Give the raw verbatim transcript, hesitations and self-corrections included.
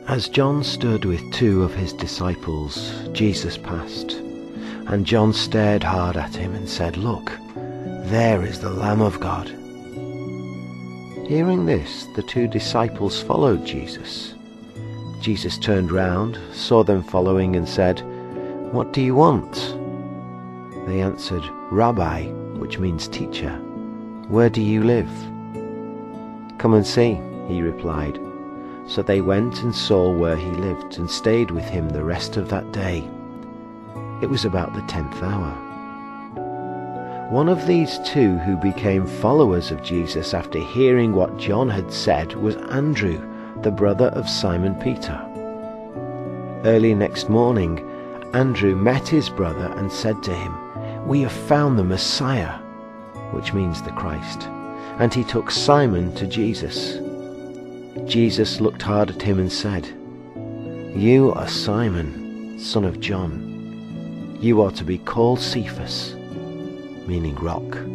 As John stood with two of his disciples, Jesus passed, and John stared hard at him and said, "Look, there is the Lamb of God." Hearing this, the two disciples followed Jesus. Jesus turned round, saw them following, and said, "What do you want?" They answered, "Rabbi," which means teacher, "where do you live?" "Come and see," he replied. So they went and saw where he lived, and stayed with him the rest of that day. It was about the tenth hour. One of these two who became followers of Jesus after hearing what John had said was Andrew, the brother of Simon Peter. Early next morning, Andrew met his brother and said to him, "We have found the Messiah," which means the Christ, and he took Simon to Jesus. Jesus looked hard at him and said, "You are Simon, son of John. You are to be called Cephas," meaning rock.